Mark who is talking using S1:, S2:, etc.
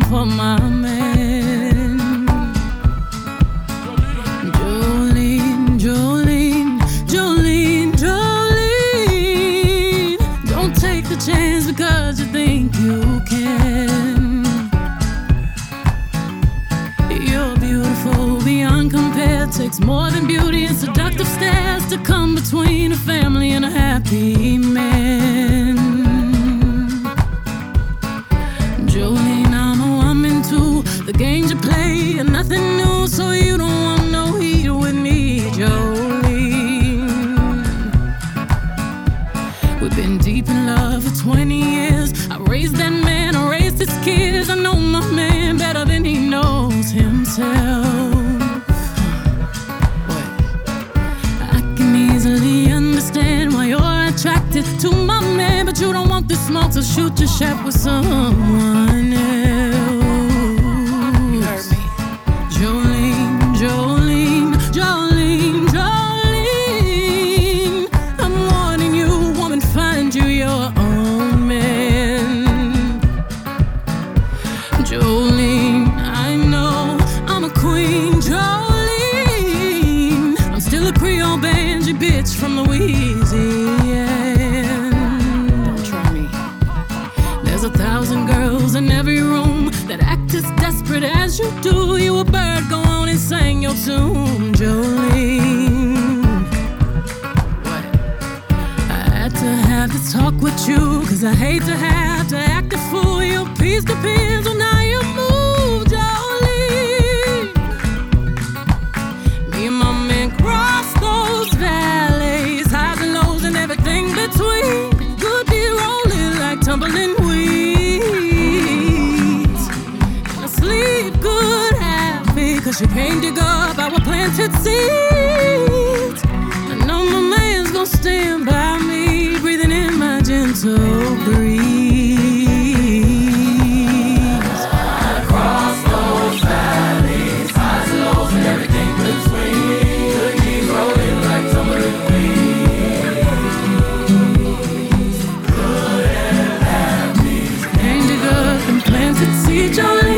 S1: for my man. Jolene, Jolene, Jolene, Jolene. Don't take the chance because you think you can. You're beautiful beyond compare. Takes more than beauty and seductive stares to come between a family and a happy man. Jolene, I'm a woman too. The games you play are nothing new, so you don't want no heat with me, Jolene. We've been deep in love for 20 years. I raised that man, I raised his kids. I know my man better than he knows himself. I can easily understand why you're attracted to my man, but you don't want this smoke, so shoot your shot with someone else. You heard me. Jolene, Jolene, Jolene, Jolene. I'm warning you, woman, find you your own man. Jolene, I know I'm a queen, Jolene. I'm still a Creole banjo bitch from Louisiana. Don't try me. There's 1,000 girls in every room that act as desperate as you do. You a bird, go on and sing your tune, Jolene. What? I had to have this talk with you, cause I hate to have to act a fool. Your peace depends on how you move, Jolene. Me and my man cross those valleys, highs and lows and everything between. Could be rolling like tumbling weeds. And I sleep good happy, cause you can't dig up our planted seeds. I know my man's gonna stand by me, breathing in my gentle breeze.
S2: Across those valleys, highs and lows and everything between. Could keep rolling like tumbling weeds. Good and happy.
S1: Can't dig up and planted seeds, Jolene.